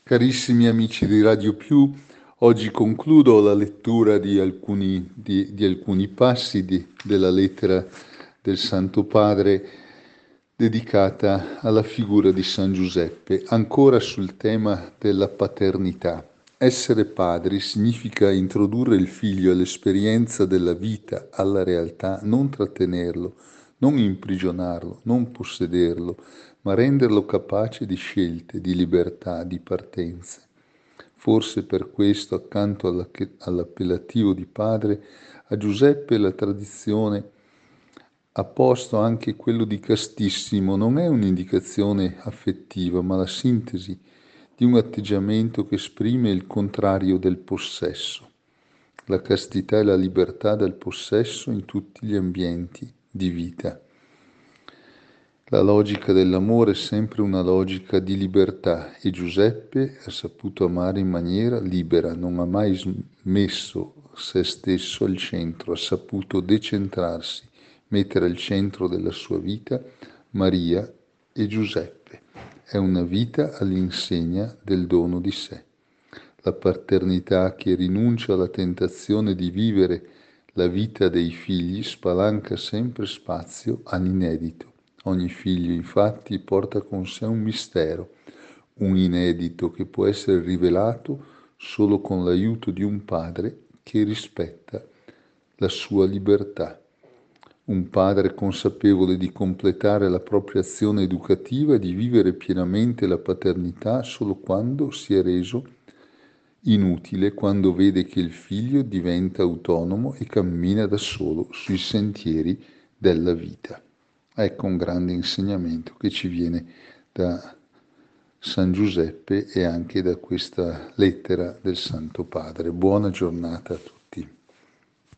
Carissimi amici di Radio Più, oggi concludo la lettura di alcuni passi della lettera del Santo Padre dedicata alla figura di San Giuseppe, ancora sul tema della paternità. Essere padri significa introdurre il figlio all'esperienza della vita, alla realtà, non trattenerlo, non imprigionarlo, non possederlo, ma renderlo capace di scelte, di libertà, di partenze. Forse per questo, accanto all'appellativo di padre, a Giuseppe la tradizione ha posto anche quello di castissimo. Non è un'indicazione affettiva, ma la sintesi di un atteggiamento che esprime il contrario del possesso. La castità e la libertà dal possesso in tutti gli ambienti di vita. La logica dell'amore è sempre una logica di libertà e Giuseppe ha saputo amare in maniera libera, non ha mai messo se stesso al centro, ha saputo decentrarsi, mettere al centro della sua vita Maria e Giuseppe. È una vita all'insegna del dono di sé. La paternità che rinuncia alla tentazione di vivere la vita dei figli spalanca sempre spazio all'inedito. Ogni figlio, infatti, porta con sé un mistero, un inedito che può essere rivelato solo con l'aiuto di un padre che rispetta la sua libertà. Un padre consapevole di completare la propria azione educativa e di vivere pienamente la paternità solo quando si è reso inutile, quando vede che il figlio diventa autonomo e cammina da solo sui sentieri della vita. Ecco un grande insegnamento che ci viene da San Giuseppe e anche da questa lettera del Santo Padre. Buona giornata a tutti.